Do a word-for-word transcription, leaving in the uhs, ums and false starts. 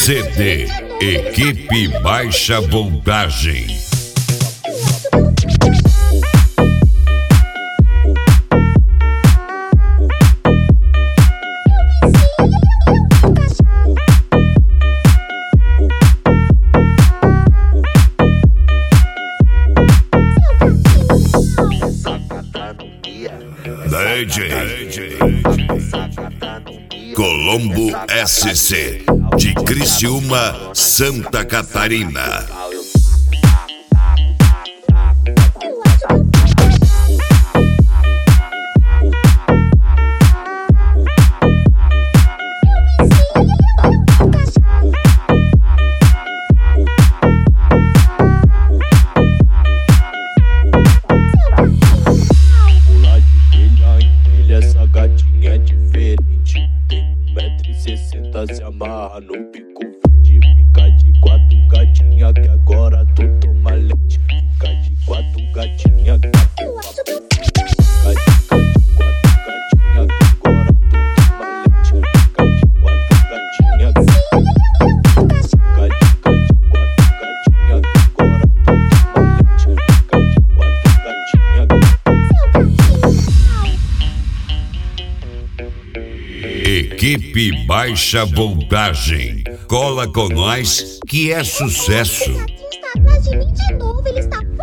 C D Equipe Baixa Voltagem. D J Colombo S C de Criciúma, Santa Catarina. Se amarra no bico verde, fica de quatro gatinha que agora tu toma leite. Fica de quatro gatinha que agora tu toma leite. Fica de quatro gatinha que agora tu toma leite. Fica de quatro gatinha que agora tu toma leite. Equipe Baixa Voltagem. Cola com nós que é sucesso. Ele está atrás de mim de novo, ele está